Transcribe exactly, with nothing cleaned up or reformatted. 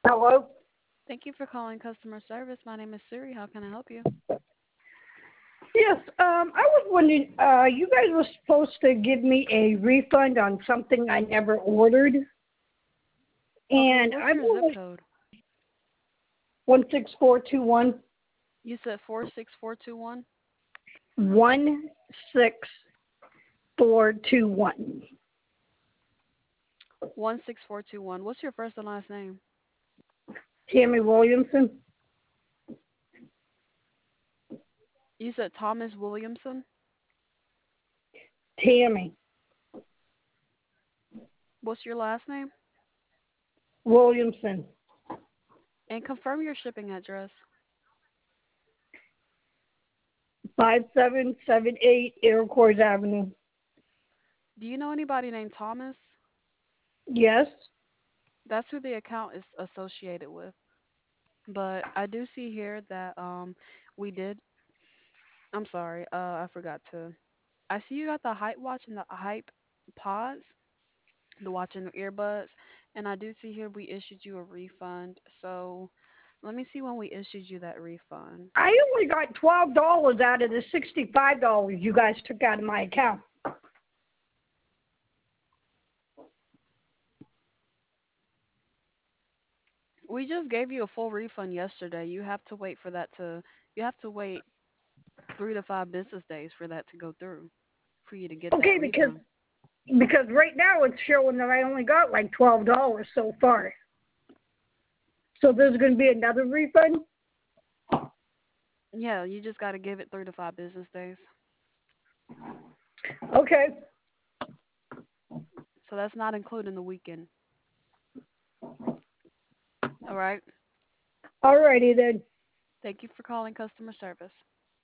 Hello? Thank you for calling customer service. My name is Siri. How can I help you? Yes, um, I was wondering, uh, you guys were supposed to give me a refund on something I never ordered, Okay, and what's I'm your zip only code? one six four two one You said four six four two one. one six four two one. one six four two one. What's your first and last name? Tammy Williamson? You said Thomas Williamson. Tammy What's your last name? Williamson. And confirm your shipping address. five seven seven eight Iroquois Avenue. Do you know anybody named Thomas? Yes? That's who the account is associated with. But I do see here that um we did. I'm sorry. Uh, I forgot to. I see you got the Hype Watch and the Hype Pods, the watch and the earbuds, and I do see here we issued you a refund. So let me see when we issued you that refund. I only got twelve dollars out of the sixty-five dollars you guys took out of my account. We just gave you a full refund yesterday. You have to wait for that to. You have to wait three to five business days for that to go through, for you to get that Okay, because refund. because right now it's showing that I only got like twelve dollars so far. So there's going to be another refund? Yeah, you just got to give it three to five business days. Okay. So that's not including the weekend. All right. Alrighty then. Thank you for calling customer service.